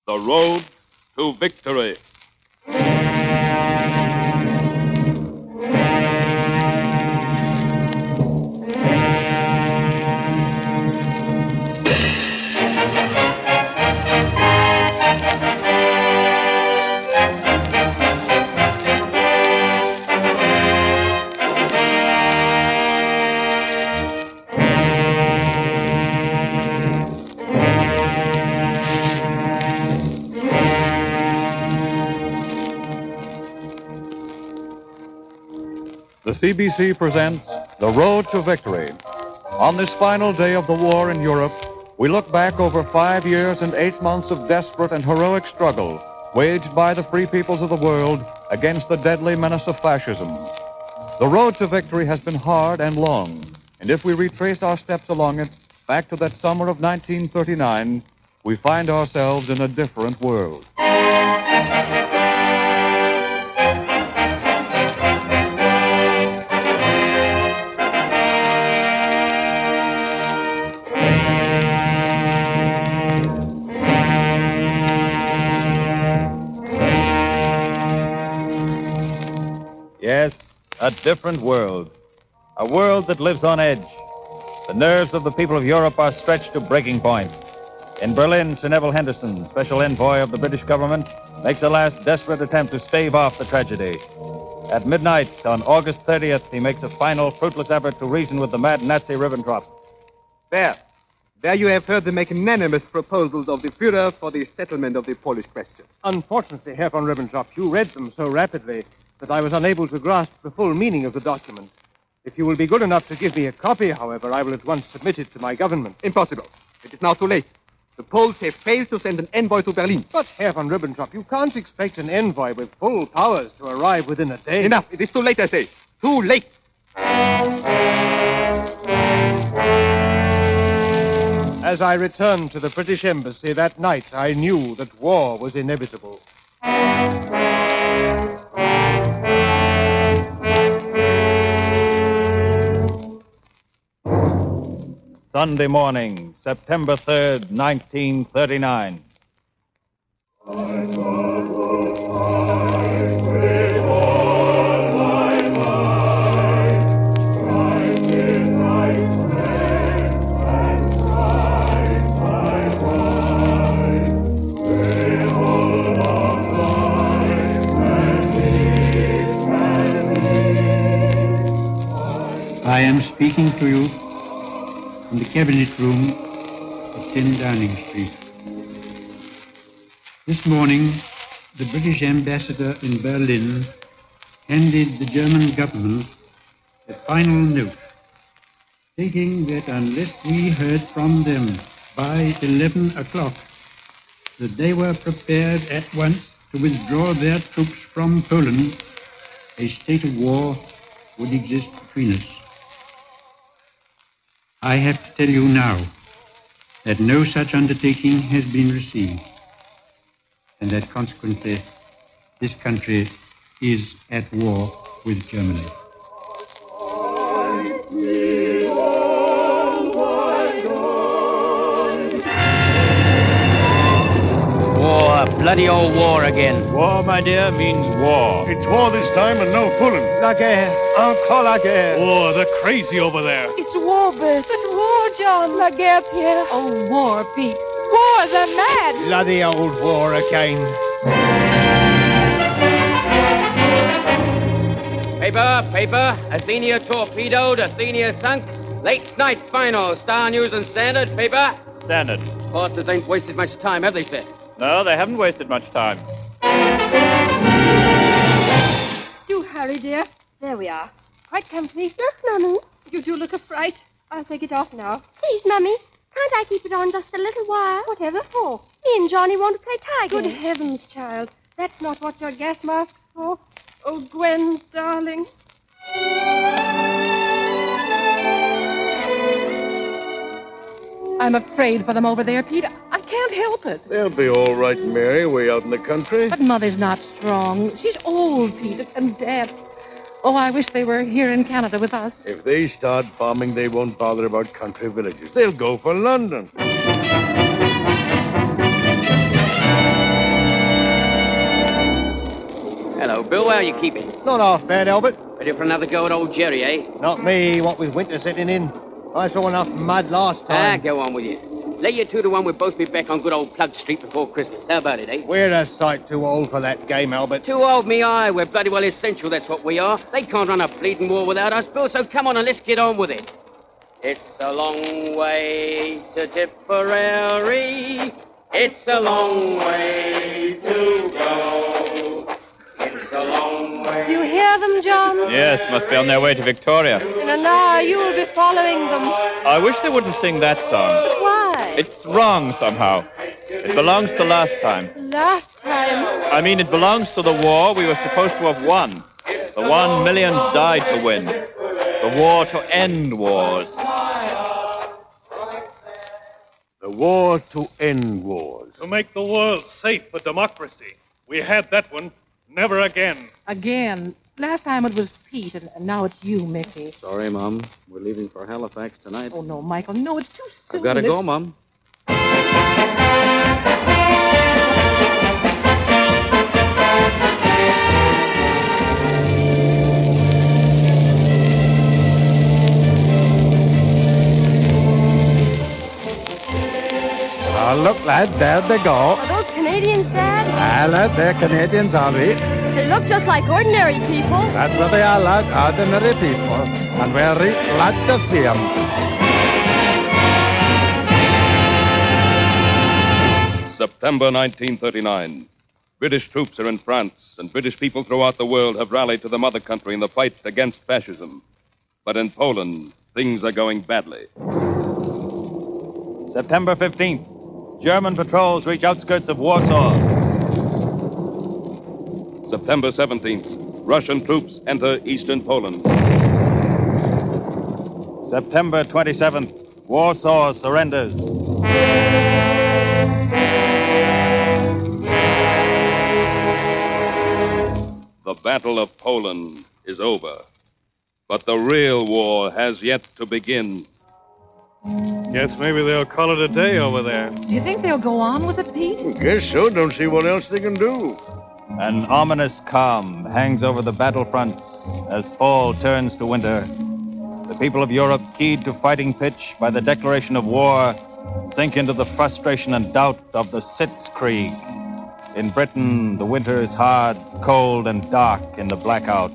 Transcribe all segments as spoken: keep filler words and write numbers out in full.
The Road to Victory. The C B C presents The Road to Victory. On this final day of the war in Europe, we look back over five years and eight months of desperate and heroic struggle waged by the free peoples of the world against the deadly menace of fascism. The road to victory has been hard and long, and if we retrace our steps along it back to that summer of nineteen thirty-nine, we find ourselves in a different world. Yes, a different world. A world that lives on edge. The nerves of the people of Europe are stretched to breaking point. In Berlin, Sir Neville Henderson, special envoy of the British government, makes a last desperate attempt to stave off the tragedy. At midnight on August thirtieth, he makes a final fruitless effort to reason with the mad Nazi Ribbentrop. There. There you have heard the magnanimous proposals of the Führer for the settlement of the Polish question. Unfortunately, Herr von Ribbentrop, you read them so rapidly that I was unable to grasp the full meaning of the document. If you will be good enough to give me a copy, however, I will at once submit it to my government. Impossible. It is now too late. The Poles have failed to send an envoy to Berlin. But, Herr von Ribbentrop, you can't expect an envoy with full powers to arrive within a day. Enough. It is too late, I say. Too late. As I returned to the British Embassy that night, I knew that war was inevitable. Sunday morning, September third, nineteen thirty-nine. I am speaking to you in the cabinet room of ten Downing Street. This morning, the British ambassador in Berlin handed the German government a final note stating that unless we heard from them by eleven o'clock, that they were prepared at once to withdraw their troops from Poland, a state of war would exist between us. I have to tell you now that no such undertaking has been received, and that consequently this country is at war with Germany. War, bloody old war again. War, my dear, means war. It's war this time and no fooling. La guerre, encore la guerre. Oh, they're crazy over there. It's war, Bess. It's war, John. La guerre, Pierre. Oh, war, Pete. War, they're mad. Bloody old war again. Paper, paper. Athenia torpedoed, Athenia sunk. Late night final. Star News and Standard. Paper. Standard. Horses ain't wasted much time, have they, sir? No, they haven't wasted much time. Do hurry, dear. There we are. Quite comfy. Look, Mummy. You do look a fright. I'll take it off now. Please, Mummy. Can't I keep it on just a little while? Whatever for? Me and Johnny want to play tiger. Good heavens, child. That's not what your gas mask's for. Oh, Gwen, darling. I'm afraid for them over there, Pete. I can't help it. They'll be all right, Mary, way out in the country. But Mother's not strong. She's old, Pete, and deaf. Oh, I wish they were here in Canada with us. If they start bombing, they won't bother about country villages. They'll go for London. Bill. How you keeping? Not half bad, Albert. Ready for another go at old Jerry, eh? Not me, what with winter setting in. I saw enough mud last Ah, time. go on with you. Lay you two to one, we'll both be back on good old Plug Street before Christmas. How about it, eh? We're a sight too old for that game, Albert. Too old, me eye. We're bloody well essential, that's what we are. They can't run a bleeding war without us, Bill, so come on and let's get on with it. It's a long way to Tipperary. It's a long way to go. It's a long way. Do you hear them, John? Yes, must be on their way to Victoria. In an hour, you will be following them. I wish they wouldn't sing that song. But why? It's wrong somehow. It belongs to last time. Last time. I mean, it belongs to the war we were supposed to have won. The one millions died to win. The war to end wars. The war to end wars. To make the world safe for democracy. We had that one. Never again. Again. Last time it was Pete, and and now it's you, Mickey. Sorry, Mom. We're leaving for Halifax tonight. Oh, no, Michael. No, it's too soon. I've got to This- go, Mom. Oh, look, lad, there they go. Are those Canadians, Dad? Ah, lad, they're Canadians, are we? They look just like ordinary people. That's what they are, lad, ordinary people. And we're really glad to see them. September nineteen thirty-nine. British troops are in France, and British people throughout the world have rallied to the mother country in the fight against fascism. But in Poland, things are going badly. September fifteenth. German patrols reach outskirts of Warsaw. September seventeenth. Russian troops enter eastern Poland. September twenty-seventh. Warsaw surrenders. The Battle of Poland is over. But the real war has yet to begin. Guess maybe they'll call it a day over there. Do you think they'll go on with it, Pete? Guess so. Don't see what else they can do. An ominous calm hangs over the battlefronts as fall turns to winter. The people of Europe, keyed to fighting pitch by the declaration of war, sink into the frustration and doubt of the Sitzkrieg. In Britain, the winter is hard, cold, and dark in the blackout.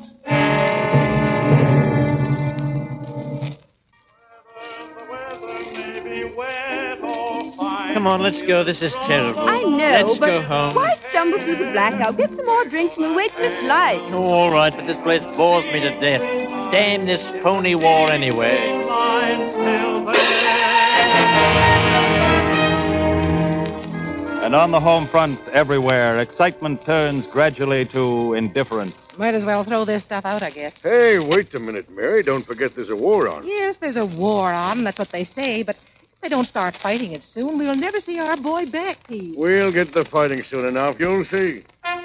Come on, let's go. This is terrible. I know, Let's but go home. why stumble through the blackout? Get some more drinks and we'll wait till it's light. Oh, all right, but this place bores me to death. Damn this phony war anyway. And on the home front, everywhere, excitement turns gradually to indifference. Might as well throw this stuff out, I guess. Hey, wait a minute, Mary. Don't forget there's a war on. Yes, there's a war on, that's what they say, but if they don't start fighting it soon, we'll never see our boy back, Pete. We'll get the fighting soon enough. You'll see.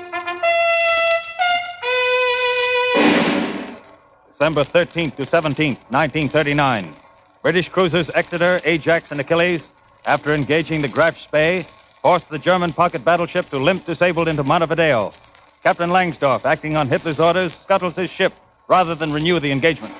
December thirteenth to seventeenth, nineteen thirty-nine. British cruisers Exeter, Ajax, and Achilles, after engaging the Graf Spee, forced the German pocket battleship to limp disabled into Montevideo. Captain Langsdorff, acting on Hitler's orders, scuttles his ship rather than renew the engagement.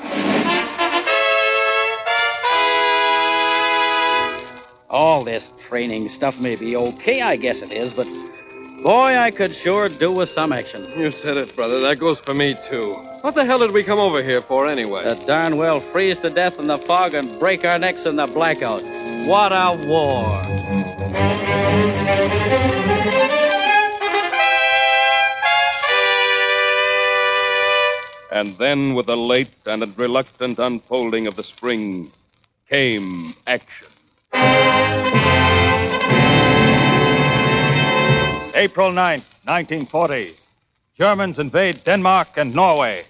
All this training stuff may be okay, I guess it is, but boy, I could sure do with some action. You said it, brother. That goes for me, too. What the hell did we come over here for, anyway? To darn well freeze to death in the fog and break our necks in the blackout. What a war! And then, with the late and reluctant unfolding of the spring, came action. April ninth, nineteen forty. Germans invade Denmark and Norway.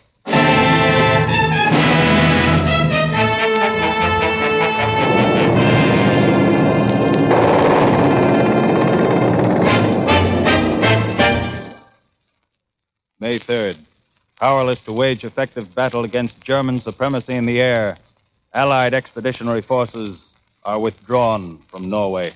May third. Powerless to wage effective battle against German supremacy in the air, Allied expeditionary forces are withdrawn from Norway.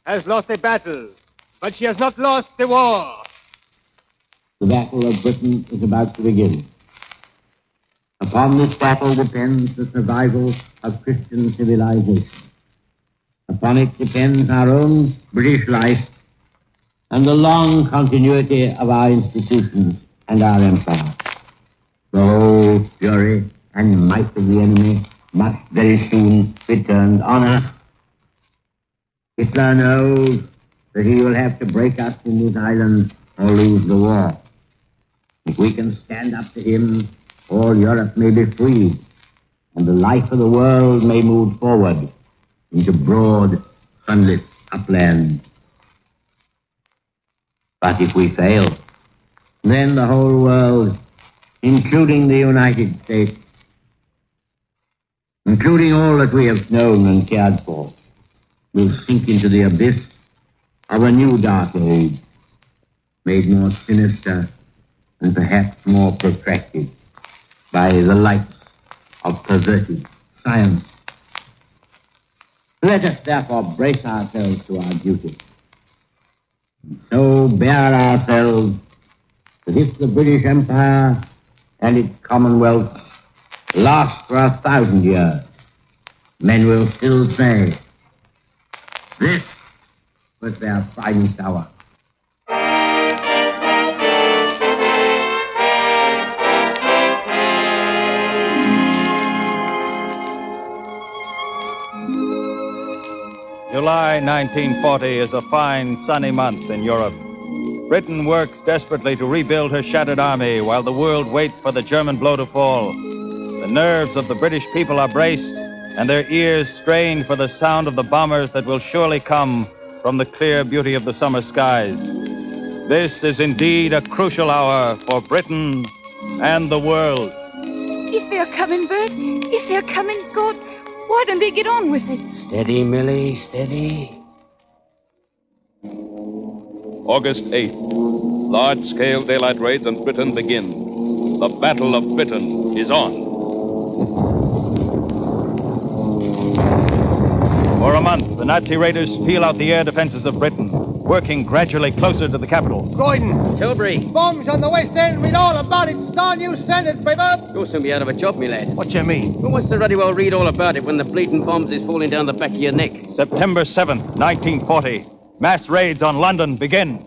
has lost a battle, but she has not lost the war. The battle of Britain is about to begin. Upon this battle depends the survival of Christian civilization. Upon it depends our own British life and the long continuity of our institutions and our empire. The whole fury and might of the enemy must very soon be turned on us. Hitler knows that he will have to break us in this island or lose the war. If we can stand up to him, all Europe may be freed, and the life of the world may move forward into broad, sunlit upland. But if we fail, then the whole world, including the United States, including all that we have known and cared for, will sink into the abyss of a new dark age, made more sinister and perhaps more protracted by the lights of perverted science. Let us therefore brace ourselves to our duty, and so bear ourselves that if the British Empire and its Commonwealth last for a thousand years, men will still say, this was their finest hour. July nineteen forty is a fine, sunny month in Europe. Britain works desperately to rebuild her shattered army while the world waits for the German blow to fall. The nerves of the British people are braced and their ears strained for the sound of the bombers that will surely come from the clear beauty of the summer skies. This is indeed a crucial hour for Britain and the world. If they're coming, Bert, if they're coming, God, why don't they get on with it? Steady, Millie, steady. August eighth. Large-scale daylight raids on Britain begin. The Battle of Britain is on. For a month, the Nazi raiders feel out the air defenses of Britain, working gradually closer to the capital. Croydon. Tilbury. Bombs on the West End. Read all about it. Star News Standard, paper. You'll soon be out of a job, me lad. What you mean? Who wants to bloody well read all about it when the bleeding bombs is falling down the back of your neck? September seventh, nineteen forty. Mass raids on London begin.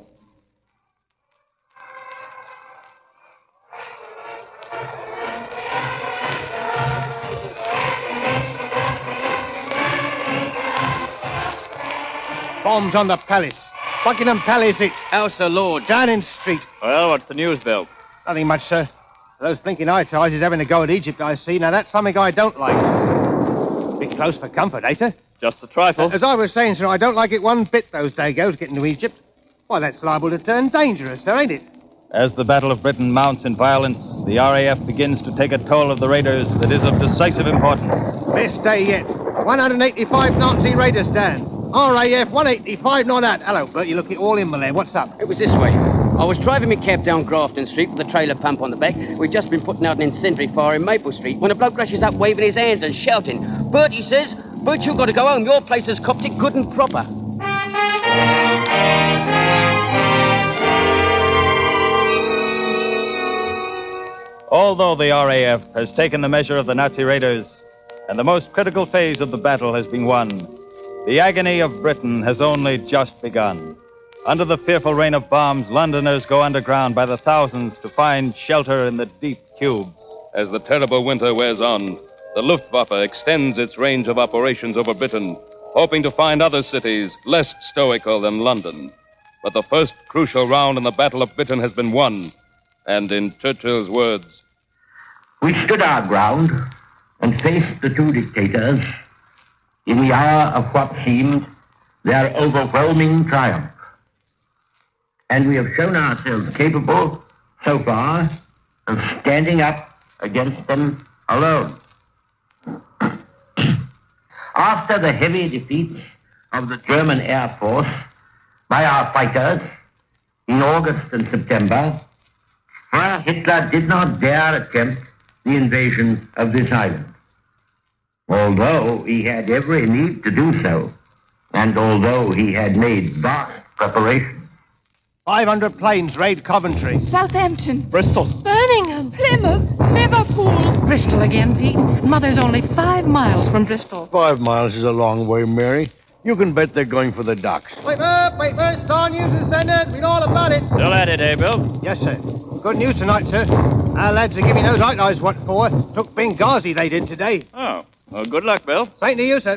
Bombs on the palace. Buckingham Palace, it. House of Lords. Downing Street. Well, what's the news, Bill? Nothing much, sir. Those blinking eye charges having to go at Egypt, I see. Now, that's something I don't like. Bit close for comfort, eh, sir? Just a trifle. As I was saying, sir, I don't like it one bit, those Dagos getting to Egypt. Why, that's liable to turn dangerous, sir, ain't it? As the Battle of Britain mounts in violence, the R A F begins to take a toll of the raiders that is of decisive importance. Best day yet. one hundred eighty-five Nazi raiders down. R A F one eighty-five, not that. Hello, Bert, you look it all in, my lad. What's up? It was this way. I was driving my cab down Grafton Street with the trailer pump on the back. We'd just been putting out an incendiary fire in Maple Street when a bloke rushes up waving his hands and shouting, Bert, he says, Bert, you've got to go home. Your place has copped it good and proper. Although the R A F has taken the measure of the Nazi raiders and the most critical phase of the battle has been won, the agony of Britain has only just begun. Under the fearful rain of bombs, Londoners go underground by the thousands to find shelter in the deep tubes. As the terrible winter wears on, the Luftwaffe extends its range of operations over Britain, hoping to find other cities less stoical than London. But the first crucial round in the Battle of Britain has been won, and in Churchill's words, we stood our ground and faced the two dictators in the hour of what seemed their overwhelming triumph. And we have shown ourselves capable, so far, of standing up against them alone. After the heavy defeats of the German Air Force by our fighters in August and September, Hitler did not dare attempt the invasion of this island, although he had every need to do so, And although he had made vast preparations, five hundred planes raid Coventry. Southampton. Bristol. Birmingham. Plymouth. Liverpool. Bristol again, Pete. Mother's only five miles from Bristol. Five miles is a long way, Mary. You can bet they're going for the docks. Wait up, wait up, Star News is sending. Read all about it. Still at it, eh, Bill? Yes, sir. Good news tonight, sir. Our lads are giving those light eyes what for. Took Benghazi they did today. Oh, well, good luck, Bill. Same to you, sir.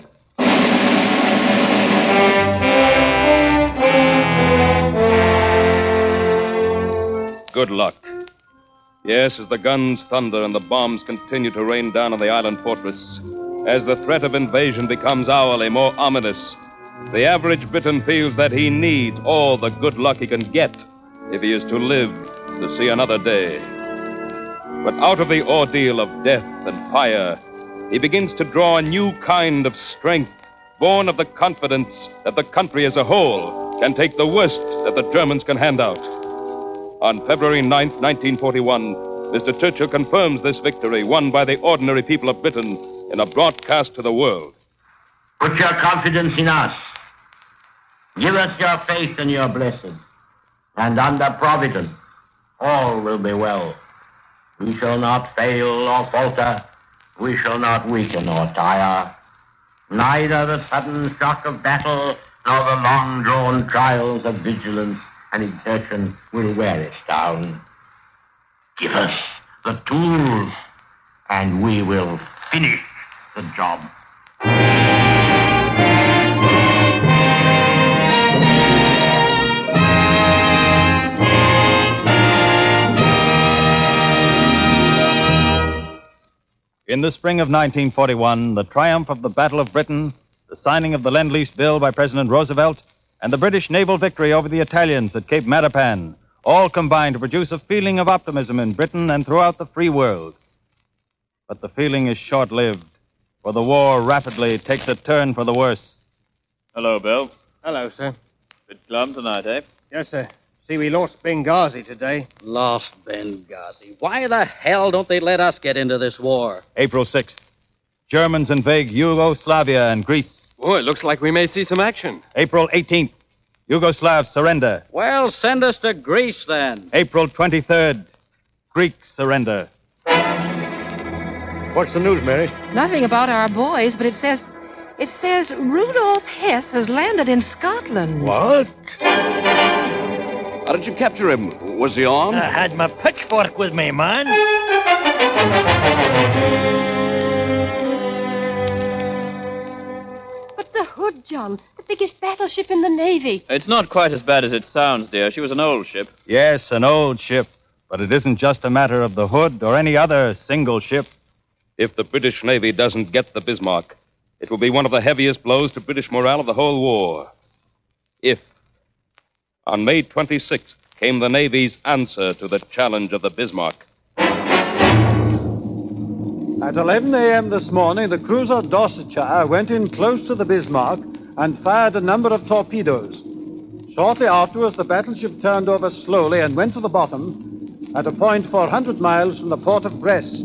Good luck. Yes, as the guns thunder and the bombs continue to rain down on the island fortress, as the threat of invasion becomes hourly more ominous, the average Briton feels that he needs all the good luck he can get if he is to live to see another day. But out of the ordeal of death and fire, he begins to draw a new kind of strength, born of the confidence that the country as a whole can take the worst that the Germans can hand out. On February ninth, nineteen forty-one, Mister Churchill confirms this victory won by the ordinary people of Britain in a broadcast to the world. Put your confidence in us. Give us your faith in your blessed. And under Providence, all will be well. We shall not fail or falter. We shall not weaken or tire. Neither the sudden shock of battle nor the long-drawn trials of vigilance and exertion will wear us down. Give us the tools, and we will finish the job. In the spring of nineteen forty-one, the triumph of the Battle of Britain, the signing of the Lend-Lease Bill by President Roosevelt, and the British naval victory over the Italians at Cape Matapan all combined to produce a feeling of optimism in Britain and throughout the free world. But the feeling is short-lived, for the war rapidly takes a turn for the worse. Hello, Bill. Hello, sir. Bit glum tonight, eh? Yes, sir. See, we lost Benghazi today. Lost Benghazi. Why the hell don't they let us get into this war? April sixth. Germans invade Yugoslavia and Greece. Oh, it looks like we may see some action. April eighteenth. Yugoslavs surrender. Well, send us to Greece, then. April twenty-third. Greeks surrender. What's the news, Mary? Nothing about our boys, but it says... It says Rudolf Hess has landed in Scotland. What? How did you capture him? Was he armed? I had my pitchfork with me, man. But the Hood, John, the biggest battleship in the Navy. It's not quite as bad as it sounds, dear. She was an old ship. Yes, an old ship. But it isn't just a matter of the Hood or any other single ship. If the British Navy doesn't get the Bismarck, it will be one of the heaviest blows to British morale of the whole war. If. On May twenty-sixth came the Navy's answer to the challenge of the Bismarck. At eleven a.m. this morning, the cruiser Dorsetshire went in close to the Bismarck and fired a number of torpedoes. Shortly afterwards, the battleship turned over slowly and went to the bottom at a point four hundred miles from the port of Brest.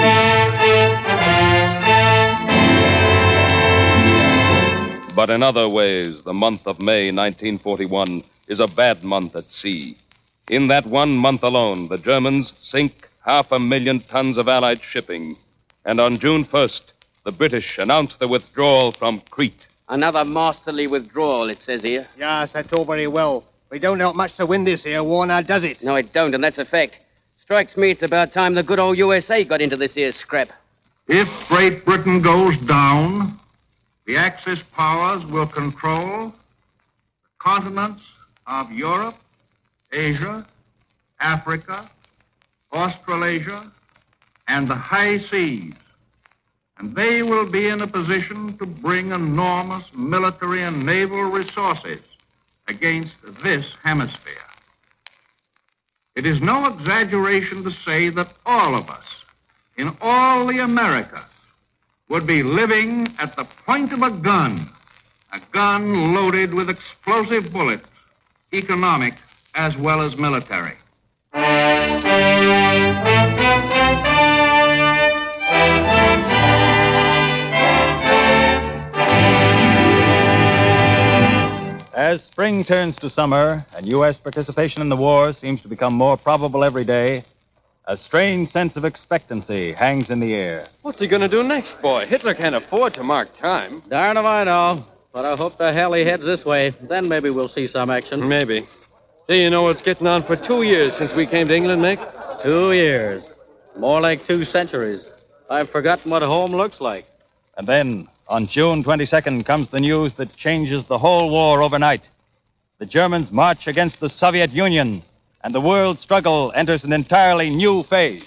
But in other ways, the month of May nineteen forty-one is a bad month at sea. In that one month alone, the Germans sink half a million tons of Allied shipping. And on June first, the British announced their withdrawal from Crete. Another masterly withdrawal, it says here. Yes, that's all very well. We don't help much to win this here war, now does it? No, it don't, and that's a fact. Strikes me it's about time the good old U S A got into this here scrap. If Great Britain goes down, the Axis powers will control the continents of Europe, Asia, Africa, Australasia, and the high seas. And they will be in a position to bring enormous military and naval resources against this hemisphere. It is no exaggeration to say that all of us, in all the Americas, would be living at the point of a gun, a gun loaded with explosive bullets, economic as well as military. spring turns to summer and U S participation in the war seems to become more probable every day, a strange sense of expectancy hangs in the air. What's he going to do next, boy? Hitler can't afford to mark time. Darn if I know. But I hope the hell he heads this way. Then maybe we'll see some action. Maybe. Do you know it's getting on for two years since we came to England, Mick? Two years. More like two centuries. I've forgotten what home looks like. And then, on June twenty-second, comes the news that changes the whole war overnight. The Germans march against the Soviet Union, and the world struggle enters an entirely new phase.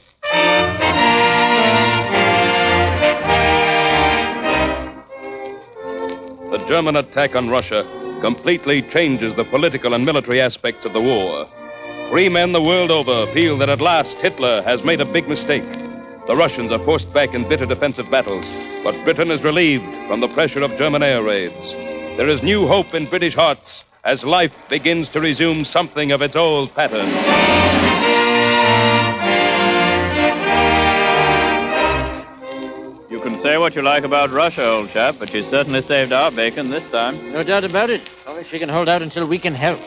The German attack on Russia completely changes the political and military aspects of the war. Free men the world over feel that at last Hitler has made a big mistake. The Russians are forced back in bitter defensive battles, but Britain is relieved from the pressure of German air raids. There is new hope in British hearts as life begins to resume something of its old pattern. You can say what you like about Russia, old chap, but she certainly saved our bacon this time. No doubt about it. Only she can hold out until we can help.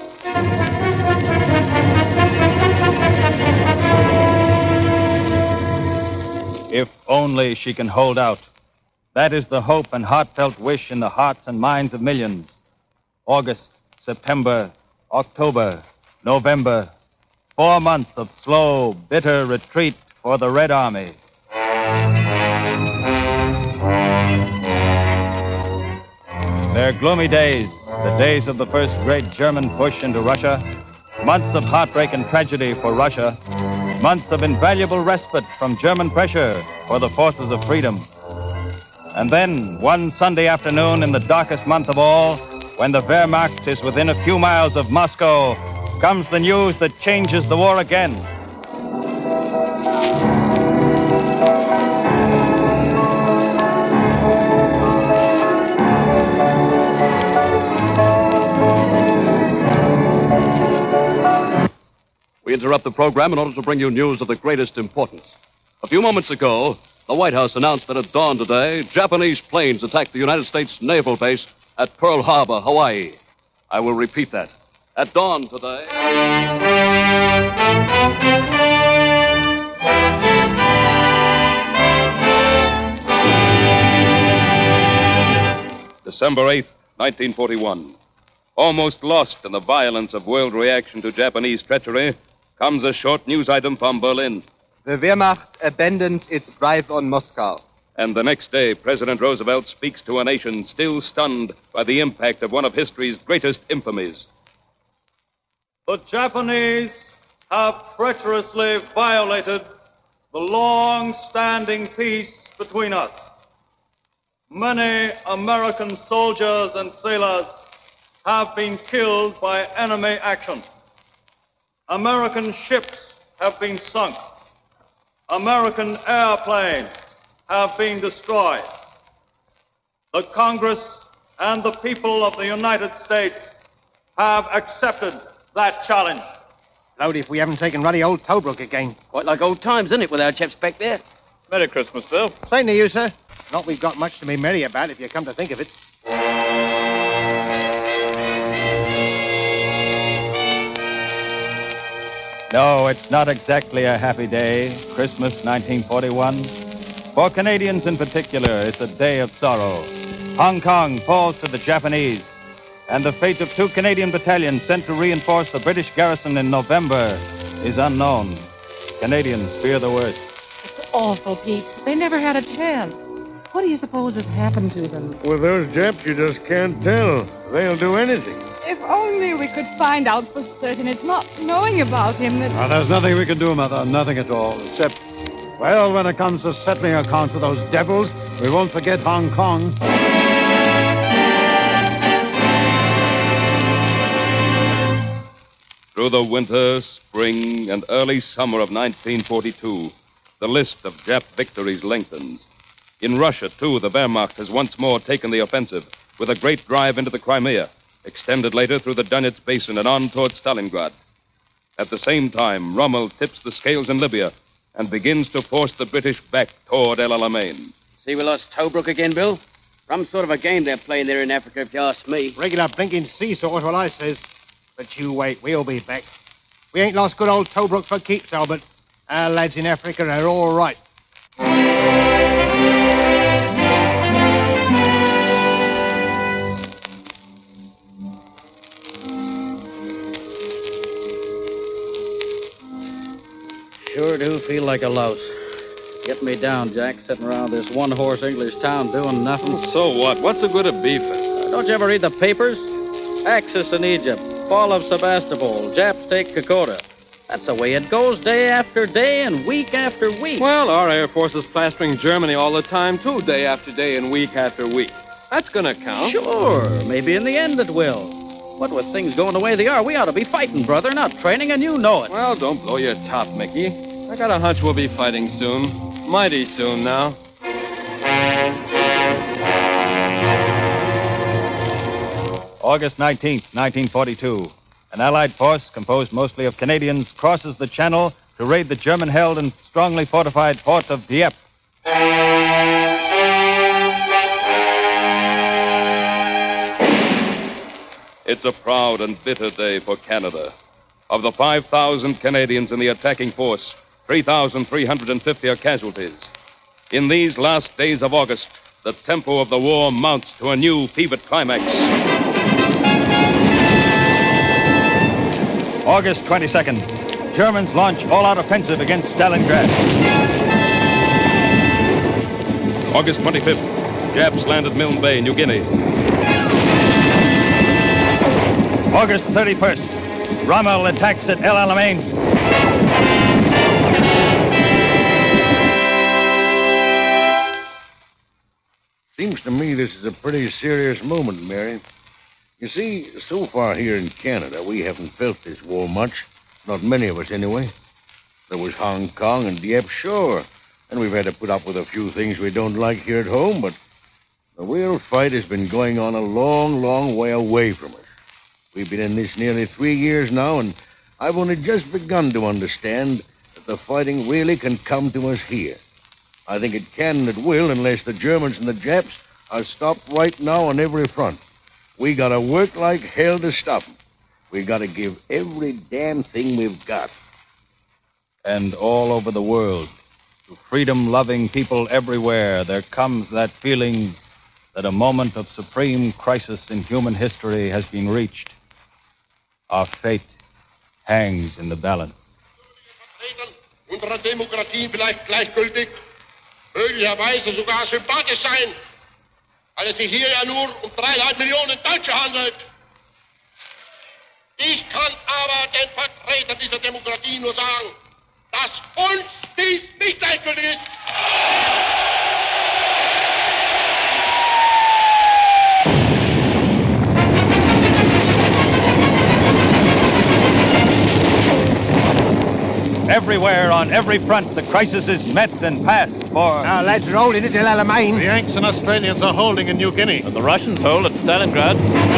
If only she can hold out. That is the hope and heartfelt wish in the hearts and minds of millions. August, September, October, November. Four months of slow, bitter retreat for the Red Army. They're gloomy days, the days of the first great German push into Russia. Months of heartbreak and tragedy for Russia. Months of invaluable respite from German pressure for the forces of freedom. And then, one Sunday afternoon in the darkest month of all, when the Wehrmacht is within a few miles of Moscow, comes the news that changes the war again. We interrupt the program in order to bring you news of the greatest importance. A few moments ago, the White House announced that at dawn today, Japanese planes attacked the United States naval base at Pearl Harbor, Hawaii. I will repeat that. At dawn today... December eighth, nineteen forty-one. Almost lost in the violence of world reaction to Japanese treachery, comes a short news item from Berlin. The Wehrmacht abandons its drive on Moscow. And the next day, President Roosevelt speaks to a nation still stunned by the impact of one of history's greatest infamies. The Japanese have treacherously violated the long-standing peace between us. Many American soldiers and sailors have been killed by enemy action. American ships have been sunk. American airplanes have been destroyed. The Congress and the people of the United States have accepted that challenge. Lodi, if we haven't taken ruddy old Tobruk again. Quite like old times, isn't it, with our chaps back there? Merry Christmas, Bill. Same to you, sir. Not we've got much to be merry about, if you come to think of it. No, it's not exactly a happy day, Christmas nineteen forty-one. For Canadians in particular, it's a day of sorrow. Hong Kong falls to the Japanese, and the fate of two Canadian battalions sent to reinforce the British garrison in November is unknown. Canadians fear the worst. It's awful, Pete. They never had a chance. What do you suppose has happened to them? With those Japs, you just can't tell. They'll do anything. If only we could find out for certain it's not knowing about him that... Well, there's nothing we can do, Mother. Nothing at all. Except, well, when it comes to settling accounts with those devils, we won't forget Hong Kong. Through the winter, spring, and early summer of nineteen forty-two, the list of Jap victories lengthens. In Russia, too, the Wehrmacht has once more taken the offensive with a great drive into the Crimea, extended later through the Donetsk Basin and on toward Stalingrad. At the same time, Rommel tips the scales in Libya and begins to force the British back toward El Alamein. See we lost Tobruk again, Bill? Some sort of a game they're playing there in Africa, if you ask me. Regular blinking seesaw is what I says. But you wait, we'll be back. We ain't lost good old Tobruk for keeps, Albert. Our lads in Africa are all right. Sure do feel like a louse. Get me down, Jack, sitting around this one-horse English town doing nothing. So what? What's the good of beefing? Don't you ever read the papers? Axis in Egypt, fall of Sebastopol, Japs take Kokoda. That's the way it goes day after day and week after week. Well, our Air Force is plastering Germany all the time, too, day after day and week after week. That's gonna count. Sure, maybe in the end it will. But with things going the way they are, we ought to be fighting, brother, not training, and you know it. Well, don't blow your top, Mickey. I got a hunch we'll be fighting soon. Mighty soon now. August nineteenth, nineteen forty-two. An Allied force composed mostly of Canadians crosses the Channel to raid the German-held and strongly fortified port of Dieppe. It's a proud and bitter day for Canada. Of the five thousand Canadians in the attacking force, three thousand three hundred fifty are casualties. In these last days of August, the tempo of the war mounts to a new fevered climax. August twenty-second. Germans launch all-out offensive against Stalingrad. August twenty-fifth. Japs land at Milne Bay, New Guinea. August thirty-first. Rommel attacks at El Alamein. Seems to me this is a pretty serious moment, Mary. You see, so far here in Canada, we haven't felt this war much. Not many of us, anyway. There was Hong Kong and Dieppe, sure. And we've had to put up with a few things we don't like here at home, but the real fight has been going on a long, long way away from us. We've been in this nearly three years now, and I've only just begun to understand that the fighting really can come to us here. I think it can and it will unless the Germans and the Japs are stopped right now on every front. We gotta work like hell to stop them. We gotta give every damn thing we've got. And all over the world, to freedom-loving people everywhere, there comes that feeling that a moment of supreme crisis in human history has been reached. Our fate hangs in the balance. Unserer Demokratie vielleicht gleichgültig, möglicherweise sogar sympathisch sein, weil es sich hier ja nur um dreieinhalb Millionen Deutsche handelt. Ich kann aber den Vertretern dieser Demokratie nur sagen, dass uns dies nicht gleichgültig ist. Everywhere, on every front, the crisis is met and passed for... Our lads are holding it at El Alamein. The Yanks and Australians are holding in New Guinea. And the Russians hold at Stalingrad.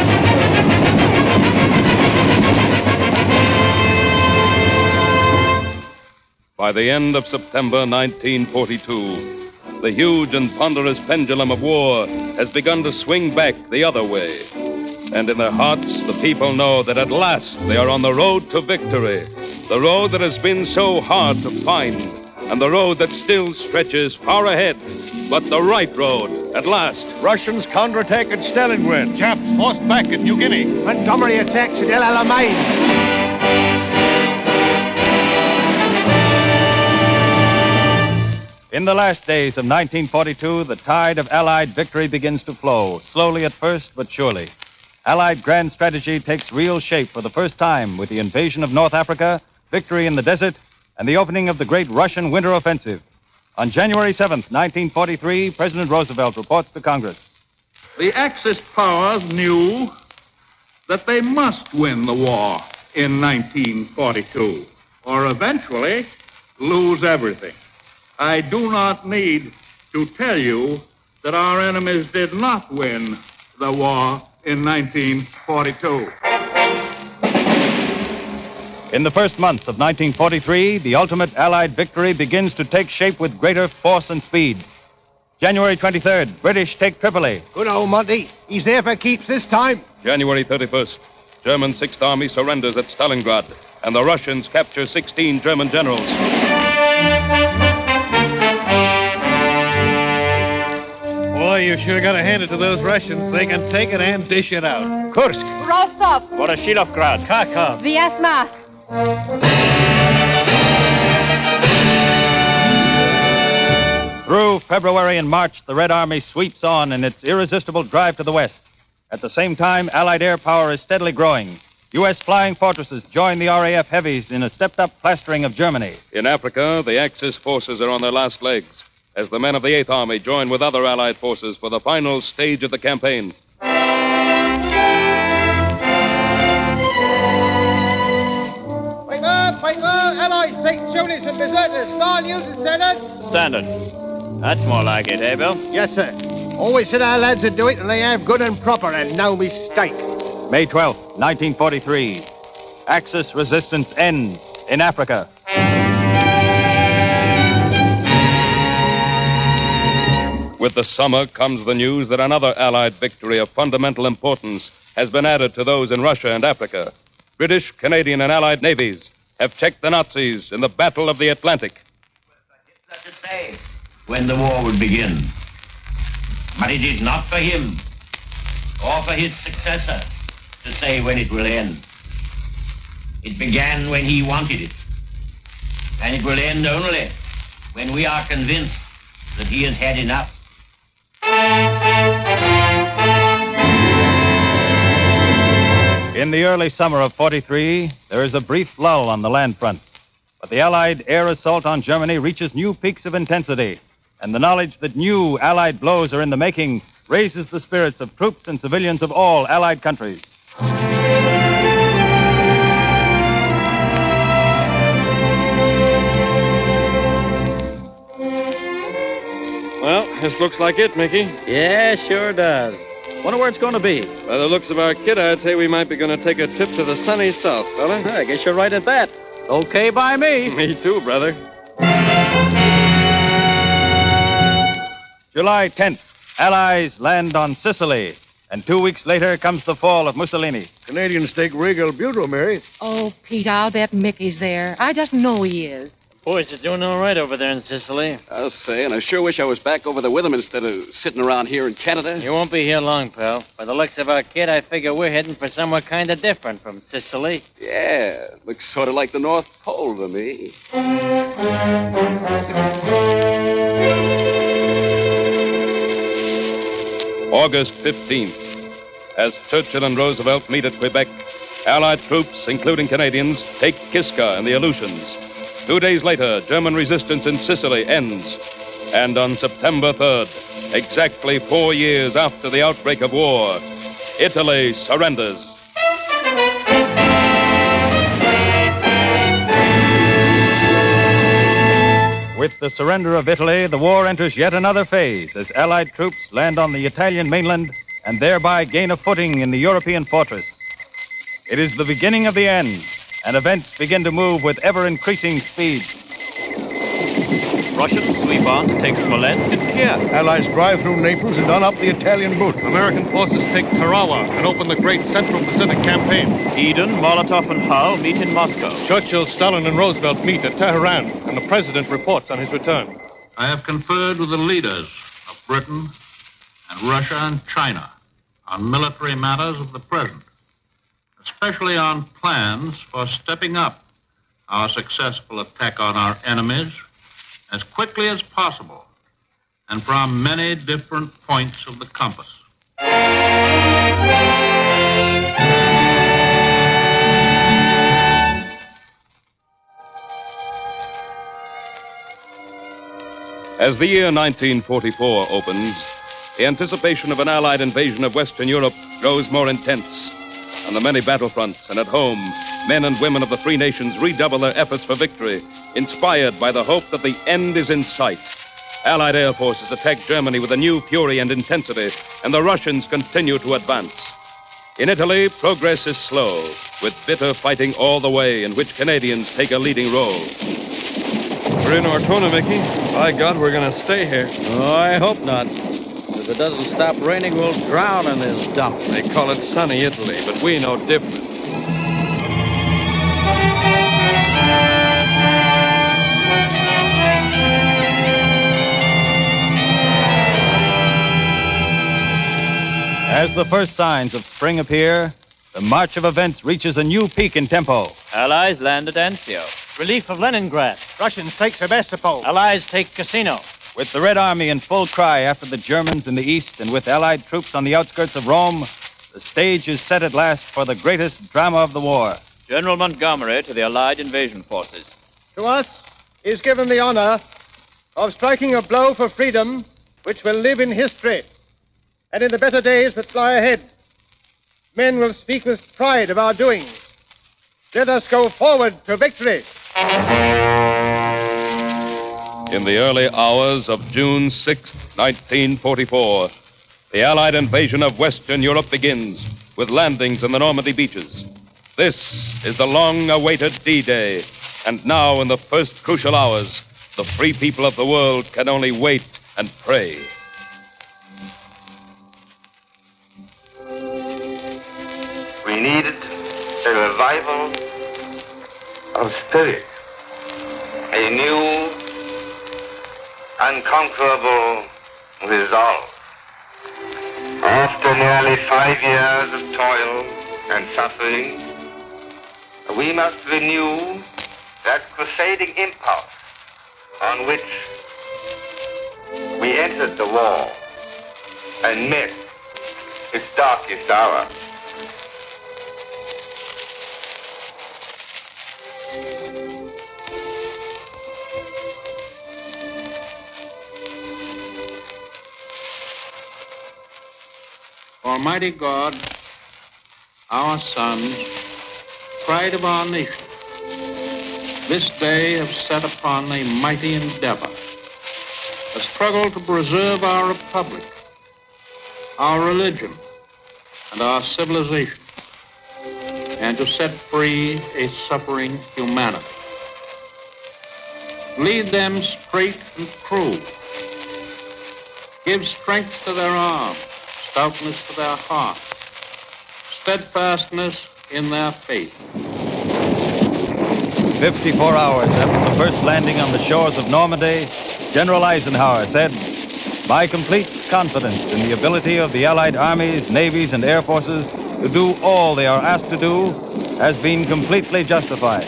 By the end of September nineteen forty-two, the huge and ponderous pendulum of war has begun to swing back the other way. And in their hearts, the people know that at last they are on the road to victory. The road that has been so hard to find, and the road that still stretches far ahead, but the right road, at last. Russians counterattack at Stalingrad. Japs forced back at New Guinea. Montgomery attacks at El Alamein. In the last days of nineteen forty-two, the tide of Allied victory begins to flow, slowly at first, but surely. Allied grand strategy takes real shape for the first time with the invasion of North Africa, victory in the desert, and the opening of the great Russian winter offensive. On January seventh, nineteen forty-three, President Roosevelt reports to Congress. The Axis powers knew that they must win the war in nineteen forty-two, or eventually lose everything. I do not need to tell you that our enemies did not win the war in nineteen forty-two. In the first months of nineteen forty-three, the ultimate Allied victory begins to take shape with greater force and speed. January twenty-third, British take Tripoli. Good old Monty. He's there for keeps this time. January thirty-first, German Sixth Army surrenders at Stalingrad, and the Russians capture sixteen German generals. Boy, you sure got to hand it to those Russians. They can take it and dish it out. Kursk. Rostov. Voroshilовgrad. Kharkov. Vyazma. Through February and March, the Red Army sweeps on in its irresistible drive to the west. At the same time, Allied air power is steadily growing. U S flying fortresses join the R A F heavies in a stepped-up plastering of Germany. In Africa, the Axis forces are on their last legs, as the men of the Eighth Army join with other Allied forces for the final stage of the campaign. Wake up, wake up! Allies take Tunis and deserters. Star News and Standard. Standard. That's more like it, eh, Bill? Yes, sir. Always said our lads would do it, and they have good and proper, and no mistake. May twelfth, nineteen forty-three. Axis resistance ends in Africa. With the summer comes the news that another Allied victory of fundamental importance has been added to those in Russia and Africa. British, Canadian, and Allied navies have checked the Nazis in the Battle of the Atlantic. To say when the war will begin. But it is not for him or for his successor to say when it will end. It began when he wanted it, and it will end only when we are convinced that he has had enough. In the early summer of forty-three, there is a brief lull on the land front. But the Allied air assault on Germany reaches new peaks of intensity, and the knowledge that new Allied blows are in the making raises the spirits of troops and civilians of all Allied countries. Well, this looks like it, Mickey. Yeah, sure does. Wonder where it's going to be. By the looks of our kit, I'd say we might be going to take a trip to the sunny south, fella. I guess you're right at that. Okay by me. Me too, brother. July tenth, Allies land on Sicily, and two weeks later comes the fall of Mussolini. Canadians take Regal Buto, Mary. Oh, Pete, I'll bet Mickey's there. I just know he is. Boys are doing all right over there in Sicily. I'll say, and I sure wish I was back over there with them instead of sitting around here in Canada. You won't be here long, pal. By the looks of our kid, I figure we're heading for somewhere kind of different from Sicily. Yeah, looks sort of like the North Pole to me. August fifteenth. As Churchill and Roosevelt meet at Quebec, Allied troops, including Canadians, take Kiska and the Aleutians. Two days later, German resistance in Sicily ends. And on September third, exactly four years after the outbreak of war, Italy surrenders. With the surrender of Italy, the war enters yet another phase as Allied troops land on the Italian mainland and thereby gain a footing in the European fortress. It is the beginning of the end, and events begin to move with ever-increasing speed. Russians sweep on to take Smolensk and Kiev. Allies drive through Naples and on up the Italian boot. American forces take Tarawa and open the great Central Pacific campaign. Eden, Molotov, and Hull meet in Moscow. Churchill, Stalin, and Roosevelt meet at Tehran, and the president reports on his return. I have conferred with the leaders of Britain and Russia and China on military matters of the present, especially on plans for stepping up our successful attack on our enemies as quickly as possible and from many different points of the compass. As the year nineteen forty-four opens, the anticipation of an Allied invasion of Western Europe grows more intense. On the many battlefronts and at home, men and women of the three nations redouble their efforts for victory, inspired by the hope that the end is in sight. Allied air forces attack Germany with a new fury and intensity, and the Russians continue to advance. In Italy, progress is slow, with bitter fighting all the way, in which Canadians take a leading role. We're in Ortona, Mickey. By God, we're going to stay here. Oh, I hope not. If it doesn't stop raining, we'll drown in this dump. They call it sunny Italy, but we know different. As the first signs of spring appear, the march of events reaches a new peak in tempo. Allies land at Anzio. Relief of Leningrad. Russians take Sebastopol. Allies take Cassino. With the Red Army in full cry after the Germans in the east and with Allied troops on the outskirts of Rome, the stage is set at last for the greatest drama of the war. General Montgomery to the Allied invasion forces. To us is given the honor of striking a blow for freedom which will live in history. And in the better days that lie ahead, men will speak with pride of our doings. Let us go forward to victory. In the early hours of June sixth, nineteen forty-four, the Allied invasion of Western Europe begins with landings in the Normandy beaches. This is the long-awaited D-Day, and now in the first crucial hours, the free people of the world can only wait and pray. We needed a revival of spirit, a new, unconquerable resolve. After nearly five years of toil and suffering, we must renew that crusading impulse on which we entered the war and met its darkest hour. Almighty God, our sons, pride of our nation, this day have set upon a mighty endeavor, a struggle to preserve our republic, our religion, and our civilization, and to set free a suffering humanity. Lead them straight and true. Give strength to their arms, stoutness to their hearts, steadfastness in their faith. Fifty-four hours after the first landing on the shores of Normandy, General Eisenhower said, "My complete confidence in the ability of the Allied armies, navies, and air forces to do all they are asked to do has been completely justified."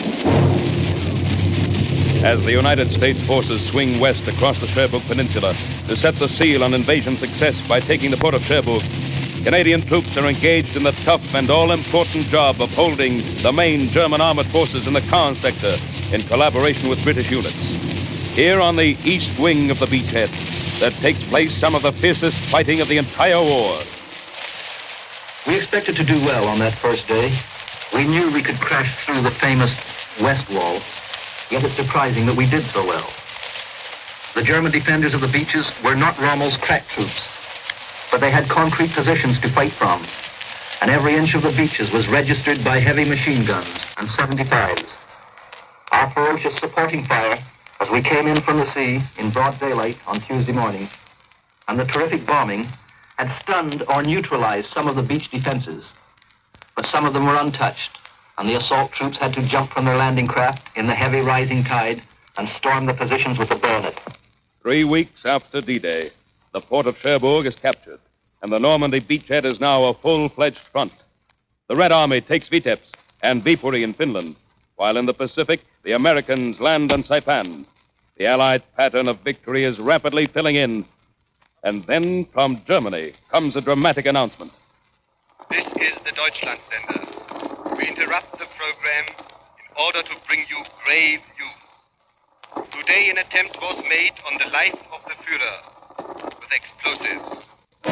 As the United States forces swing west across the Cherbourg Peninsula to set the seal on invasion success by taking the port of Cherbourg, Canadian troops are engaged in the tough and all-important job of holding the main German armored forces in the Caen sector in collaboration with British units. Here on the east wing of the beachhead, there takes place some of the fiercest fighting of the entire war. We expected to do well on that first day. We knew we could crash through the famous West Wall, yet it's surprising that we did so well. The German defenders of the beaches were not Rommel's crack troops, but they had concrete positions to fight from, and every inch of the beaches was registered by heavy machine guns and seventy-fives. Our ferocious supporting fire as we came in from the sea in broad daylight on Tuesday morning, and the terrific bombing had stunned or neutralized some of the beach defenses, but some of them were untouched, and the assault troops had to jump from their landing craft in the heavy rising tide and storm the positions with the bayonet. Three weeks after D-Day, the port of Cherbourg is captured, and the Normandy beachhead is now a full-fledged front. The Red Army takes Vitebsk and Viipuri in Finland, while in the Pacific, the Americans land on Saipan. The Allied pattern of victory is rapidly filling in. And then, from Germany, comes a dramatic announcement. This is the Deutschlandsender. We interrupt the program in order to bring you grave news. Today, an attempt was made on the life of the Führer with explosives.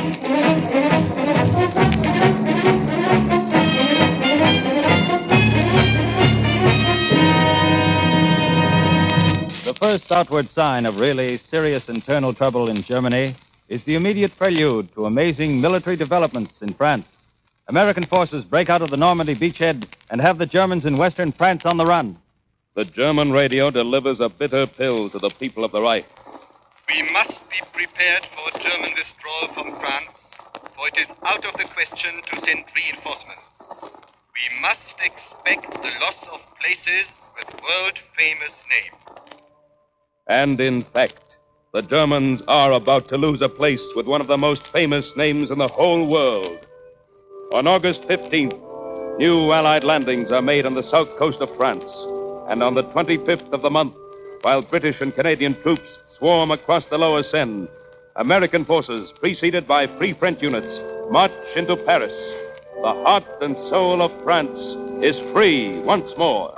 The first outward sign of really serious internal trouble in Germany is the immediate prelude to amazing military developments in France. American forces break out of the Normandy beachhead and have the Germans in western France on the run. The German radio delivers a bitter pill to the people of the Reich. We must be prepared for a German withdrawal from France, for it is out of the question to send reinforcements. We must expect the loss of places with world-famous names. And in fact, the Germans are about to lose a place with one of the most famous names in the whole world. On August fifteenth, new Allied landings are made on the south coast of France. And on the twenty-fifth of the month, while British and Canadian troops swarm across the lower Seine, American forces, preceded by Free French units, march into Paris. The heart and soul of France is free once more.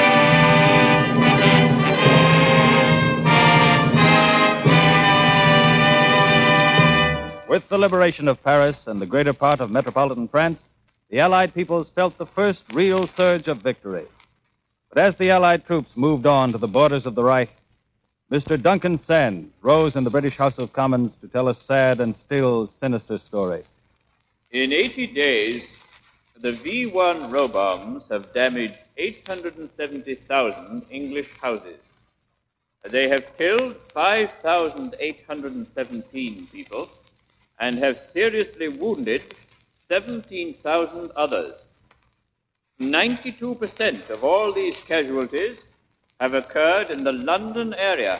With the liberation of Paris and the greater part of metropolitan France, the Allied peoples felt the first real surge of victory. But as the Allied troops moved on to the borders of the Reich, Mister Duncan Sands rose in the British House of Commons to tell a sad and still sinister story. In eighty days, the V one row bombs have damaged eight hundred seventy thousand English houses. They have killed five thousand eight hundred seventeen people and have seriously wounded seventeen thousand others. ninety-two percent of all these casualties have occurred in the London area.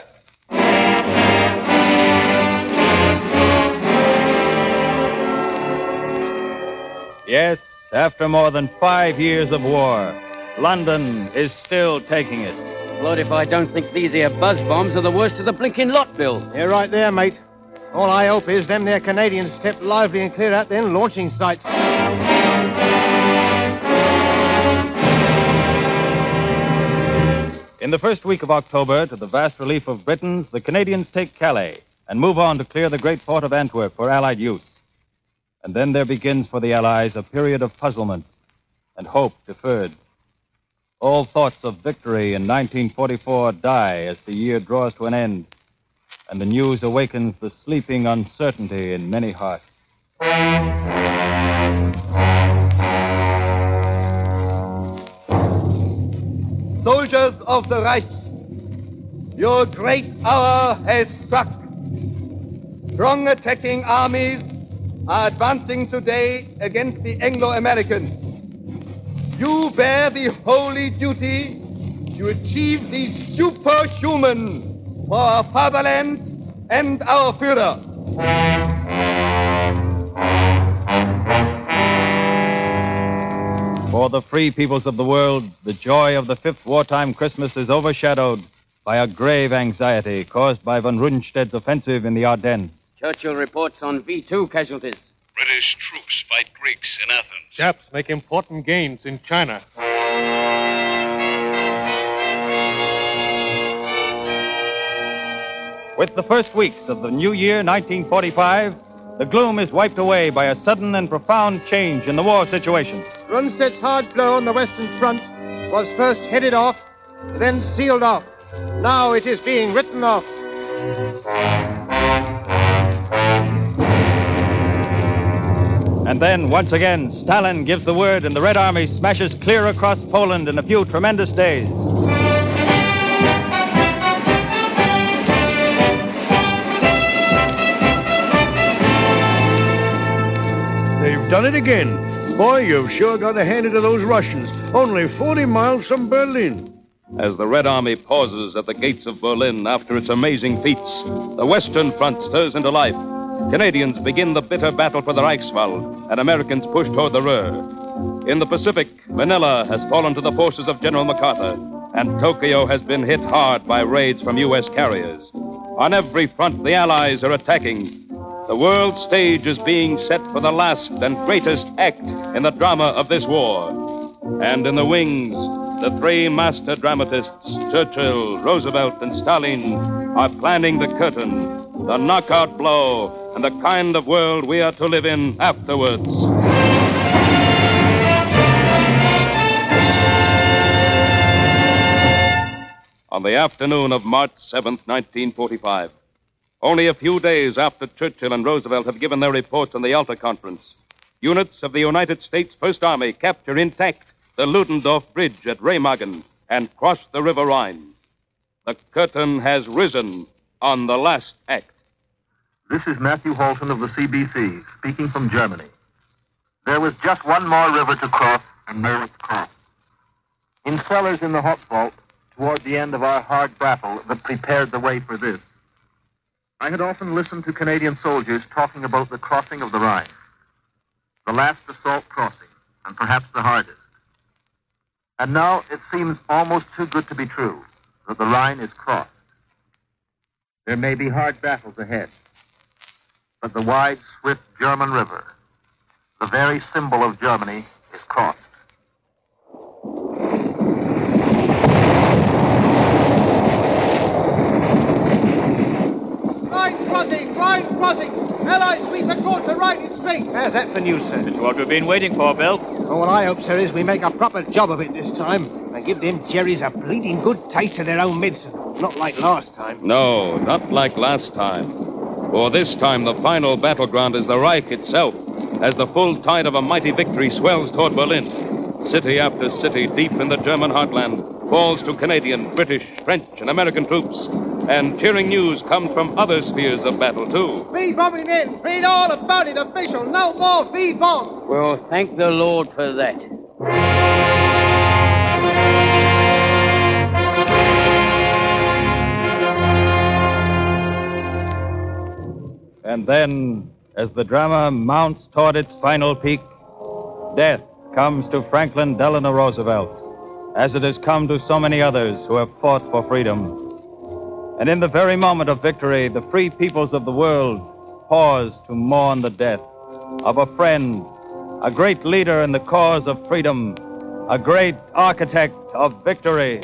Yes, after more than five years of war, London is still taking it. Lord, if I don't think these here buzz bombs are the worst of the blinking lot, Bill. You're right there, mate. All I hope is them there Canadians step lively and clear out them launching sites. In the first week of October, to the vast relief of Britons, the Canadians take Calais and move on to clear the great port of Antwerp for Allied use. And then there begins for the Allies a period of puzzlement and hope deferred. All thoughts of victory in nineteen forty-four die as the year draws to an end, and the news awakens the sleeping uncertainty in many hearts. Soldiers of the Reich, your great hour has struck. Strong attacking armies are advancing today against the Anglo-Americans. You bear the holy duty to achieve the superhuman for our fatherland and our Führer. For the free peoples of the world, the joy of the fifth wartime Christmas is overshadowed by a grave anxiety caused by von Rundstedt's offensive in the Ardennes. Churchill reports on V two casualties. British troops fight Greeks in Athens. Japs make important gains in China. With the first weeks of the new year, nineteen forty-five, the gloom is wiped away by a sudden and profound change in the war situation. Rundstedt's hard blow on the Western Front was first headed off, then sealed off. Now it is being written off. And then, once again, Stalin gives the word and the Red Army smashes clear across Poland in a few tremendous days. They've done it again. Boy, you've sure got to hand it to those Russians. Only forty miles from Berlin. As the Red Army pauses at the gates of Berlin after its amazing feats, the Western Front stirs into life. Canadians begin the bitter battle for the Reichswald, and Americans push toward the Ruhr. In the Pacific, Manila has fallen to the forces of General MacArthur, and Tokyo has been hit hard by raids from U S carriers. On every front, the Allies are attacking. The world stage is being set for the last and greatest act in the drama of this war. And in the wings, the three master dramatists, Churchill, Roosevelt, and Stalin, are planning the curtain, the knockout blow, and the kind of world we are to live in afterwards. On the afternoon of March seventh, nineteen forty-five, only a few days after Churchill and Roosevelt have given their reports on the Yalta Conference, units of the United States First Army capture intact the Ludendorff Bridge at Remagen and cross the River Rhine. The curtain has risen on the last act. This is Matthew Halton of the C B C, speaking from Germany. There was just one more river to cross, and there it's crossed. In cellars in the hot vault, toward the end of our hard battle that prepared the way for this, I had often listened to Canadian soldiers talking about the crossing of the Rhine, the last assault crossing, and perhaps the hardest. And now it seems almost too good to be true that the Rhine is crossed. There may be hard battles ahead, but the wide, swift German River, the very symbol of Germany, is crossed. Rhine crossing! Rhine crossing! Allies sweep across the Rhine in straight! How's that for news, sir? It's what we've been waiting for, Bill. Oh, what I hope, sir, is we make a proper job of it this time and give them Jerrys a bleeding good taste of their own medicine. Not like last time. No, not like last time. For this time, the final battleground is the Reich itself, as the full tide of a mighty victory swells toward Berlin. City after city, deep in the German heartland, falls to Canadian, British, French, and American troops. And cheering news comes from other spheres of battle, too. Be bombing in! Read all about it, official! No more be bombed! Well, thank the Lord for that. And then, as the drama mounts toward its final peak, death comes to Franklin Delano Roosevelt, as it has come to so many others who have fought for freedom. And in the very moment of victory, the free peoples of the world pause to mourn the death of a friend, a great leader in the cause of freedom, a great architect of victory.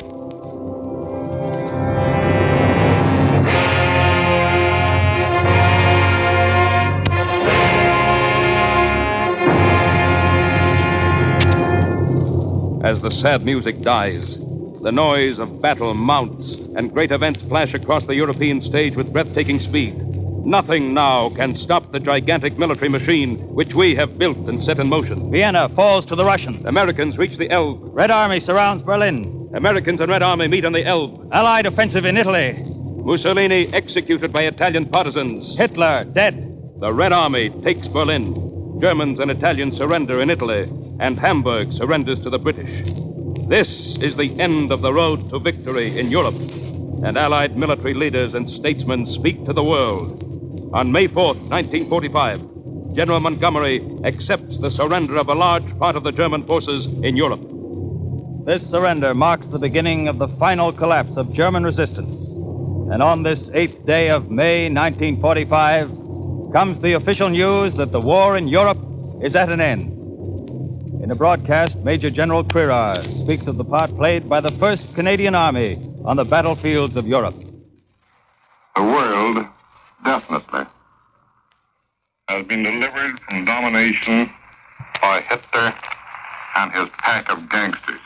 As the sad music dies, the noise of battle mounts, and great events flash across the European stage with breathtaking speed. Nothing now can stop the gigantic military machine which we have built and set in motion. Vienna falls to the Russians. Americans reach the Elbe. Red Army surrounds Berlin. Americans and Red Army meet on the Elbe. Allied offensive in Italy. Mussolini executed by Italian partisans. Hitler dead. The Red Army takes Berlin. Germans and Italians surrender in Italy, and Hamburg surrenders to the British. This is the end of the road to victory in Europe, and Allied military leaders and statesmen speak to the world. On May fourth, nineteen forty-five, General Montgomery accepts the surrender of a large part of the German forces in Europe. This surrender marks the beginning of the final collapse of German resistance. And on this eighth day of May, nineteen forty-five, comes the official news that the war in Europe is at an end. In a broadcast, Major General Crerar speaks of the part played by the first Canadian Army on the battlefields of Europe. The world, definitely, has been delivered from domination by Hitler and his pack of gangsters.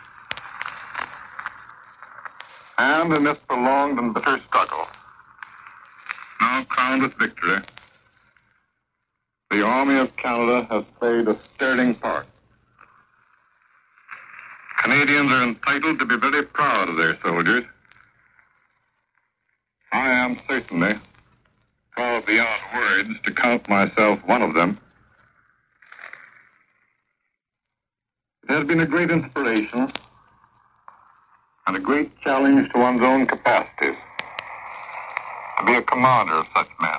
And in this prolonged and bitter struggle, now crowned with victory, the Army of Canada has played a sterling part. Canadians are entitled to be very proud of their soldiers. I am certainly proud beyond words to count myself one of them. It has been a great inspiration and a great challenge to one's own capacities to be a commander of such men.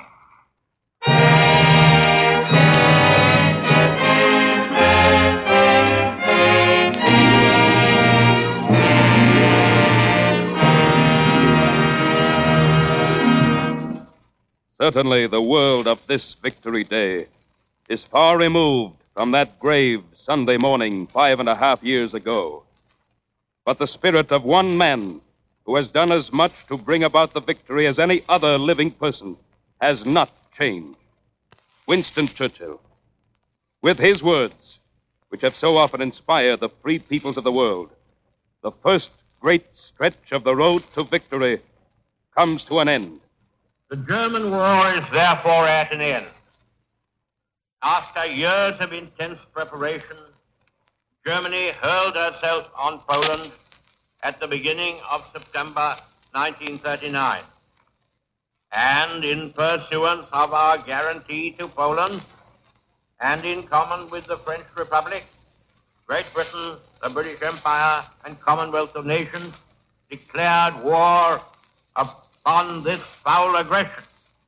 Certainly, the world of this Victory Day is far removed from that grave Sunday morning five and a half years ago. But the spirit of one man who has done as much to bring about the victory as any other living person has not changed. Winston Churchill. With his words, which have so often inspired the free peoples of the world, the first great stretch of the road to victory comes to an end. The German war is therefore at an end. After years of intense preparation, Germany hurled herself on Poland at the beginning of September nineteen thirty-nine. And in pursuance of our guarantee to Poland, and in common with the French Republic, Great Britain, the British Empire, and Commonwealth of Nations declared war upon this foul aggression.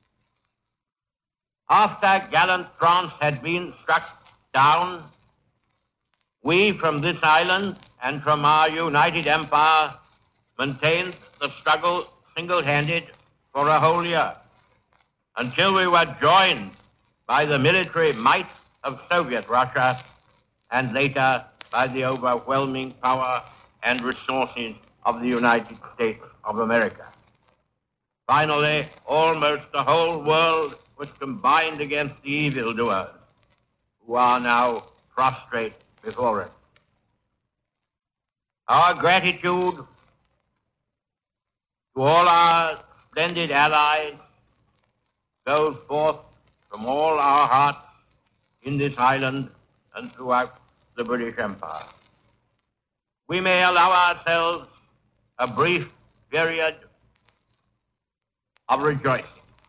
After gallant France had been struck down, we from this island and from our united empire maintained the struggle single-handed for a whole year, until we were joined by the military might of Soviet Russia, and later by the overwhelming power and resources of the United States of America. Finally, almost the whole world was combined against the evildoers, who are now prostrate before us. Our gratitude to all our splendid allies goes forth from all our hearts in this island and throughout the British Empire. We may allow ourselves a brief period of rejoicing.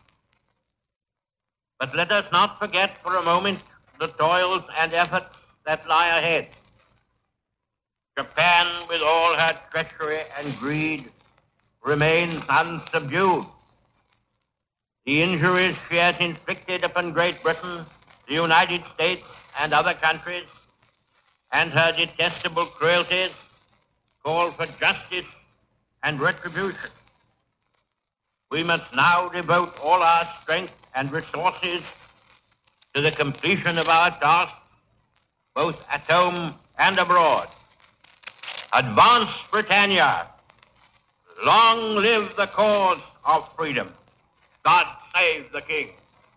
But let us not forget for a moment the toils and efforts that lie ahead. Japan, with all her treachery and greed, remains unsubdued. The injuries she has inflicted upon Great Britain, the United States, and other countries, and her detestable cruelties call for justice and retribution. We must now devote all our strength and resources to the completion of our task, both at home and abroad. Advance, Britannia! Long live the cause of freedom! God save the King!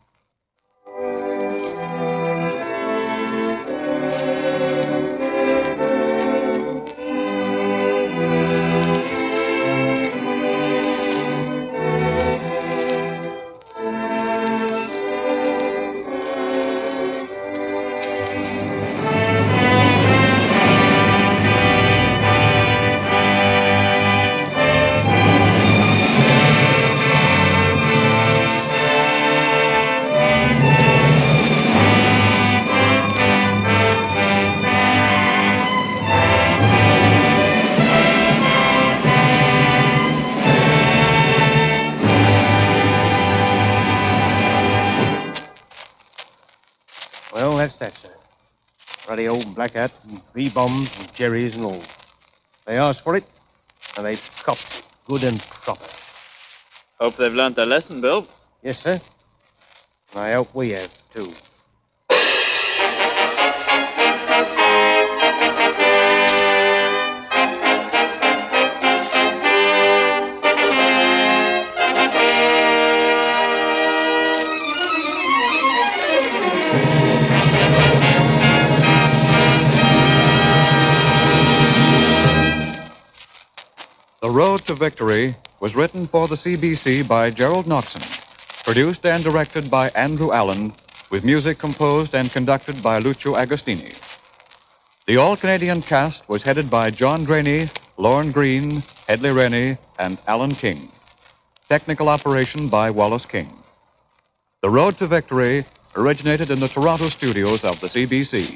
Well, that's that, sir. Ruddy old black hat and three bombs and jerrys and all. They asked for it, and they copped it, good and proper. Hope they've learned their lesson, Bill. Yes, sir. And I hope we have, too. The Road to Victory was written for the C B C by Gerald Noxon, produced and directed by Andrew Allen, with music composed and conducted by Lucio Agostini. The all-Canadian cast was headed by John Graney, Lorne Green, Hedley Rennie, and Alan King. Technical operation by Wallace King. The Road to Victory originated in the Toronto studios of the C B C.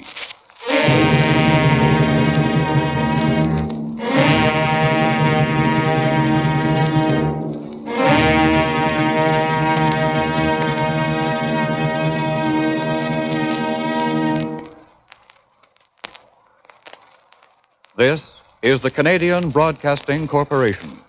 This is the Canadian Broadcasting Corporation.